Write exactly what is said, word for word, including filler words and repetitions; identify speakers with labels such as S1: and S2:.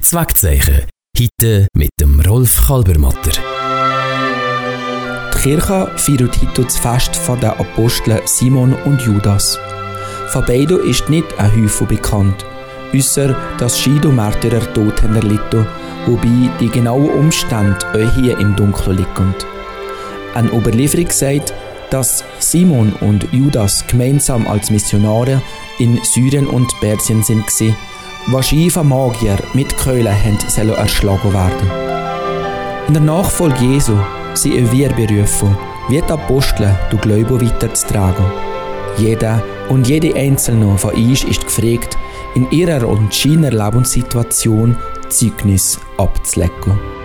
S1: Zweckzeichen. Heute mit dem Rolf Kalbermatter.
S2: Die Kirche feiert heute das Fest der Apostel Simon und Judas. Von beiden ist nicht ein Häufel bekannt, ausser dass Schido Märtyrer Tod haben erlitten, wobei die genauen Umstände auch hier im Dunkeln liegen. Eine Überlieferung sagt, dass Simon und Judas gemeinsam als Missionare in Syrien und Persien sind, wahrscheinlich von Magier mit Keulen sollen erschlagen werden. In der Nachfolge Jesu sind wir berufen, wie die Apostel den Glauben weiterzutragen. Jeder und jede Einzelne von uns ist gefragt, in ihrer und seiner Lebenssituation Zeugnis abzulegen.